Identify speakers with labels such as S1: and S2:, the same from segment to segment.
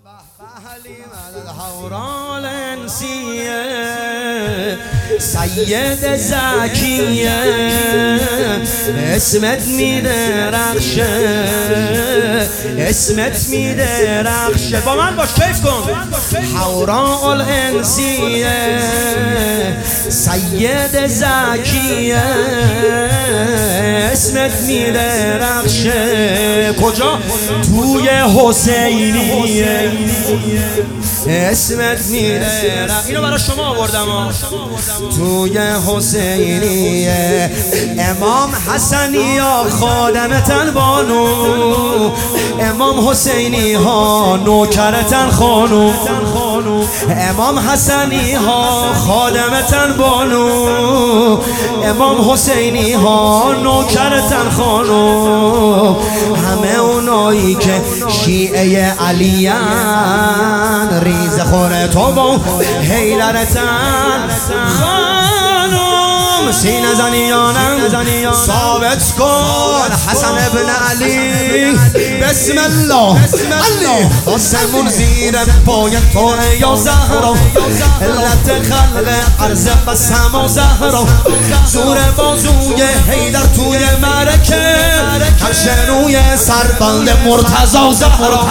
S1: حليمة الحوراء الأنسية سيدة زكية اسمت میدرخشه اسمت میدرخشه با من باش کیف کن حوراء الأنسية سيدة زكية اسمت میدرخشه کجا؟ توی حسینیه اسمت میدرخشه اینو برای شما آوردم توی حسینیه امام حسنی ها خادمتن بانو امام حسینی ها نوکرتن خانو امام حسنی ها خادمتن بانو امام حسینی ها نوکرتن خانو همه اونایی که شیعه علیان ریز خوره تو با حیدرتن خانم سینه زنیانم ثابت کن حسن ابن علی بسم الله علی آسمون زیر پای تو یا زهرا علت خلق عرض قسم و زهرا زور بازوی حیدر توی معرکه هر شنوی سربند مرتضی زهرا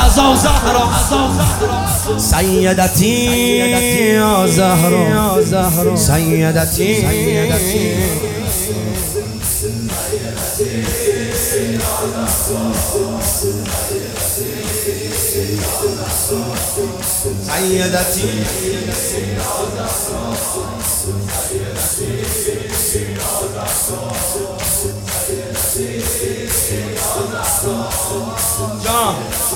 S1: سیدتی یا زهرا سیدتی سیدتی جان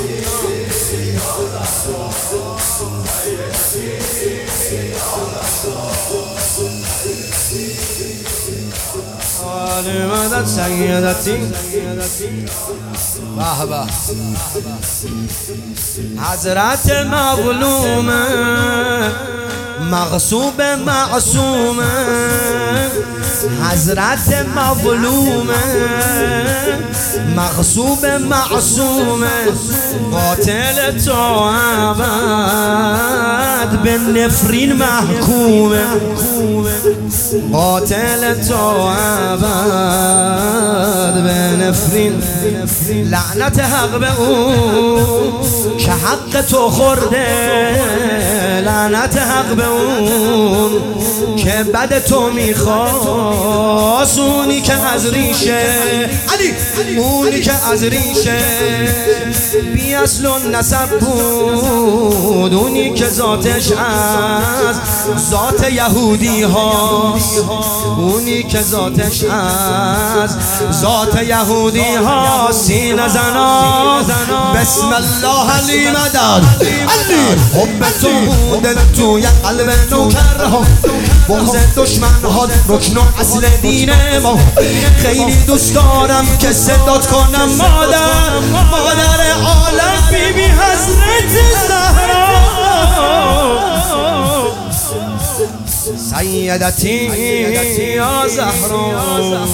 S1: مدد سیدتی بابا حضرت مظلومه مغصوب معصومه حضرت مظلومه مغصوب معصومه قاتل تو ابد به نفرین محکومه قاتل تو ابد به نفرین لعنت حق به اون که حق تو خورده لعنت حق به اون که بد تو میخواست اونی که از ریشه اونی که از ریشه بی اصل و نسب بود اونی که ذاتش از ذات یهودی هاست اونی که ذاتش از ذات یهودی هاست سینه زنا بسم الله علی مدد علی حب تو دل توی قلب نوکرها بغض دشمن ها رکن و اصل دین ما خیلی دوست دارم که صدات کنم مادر عالم بی بی حضرت زهرا سیدتی یا زهرا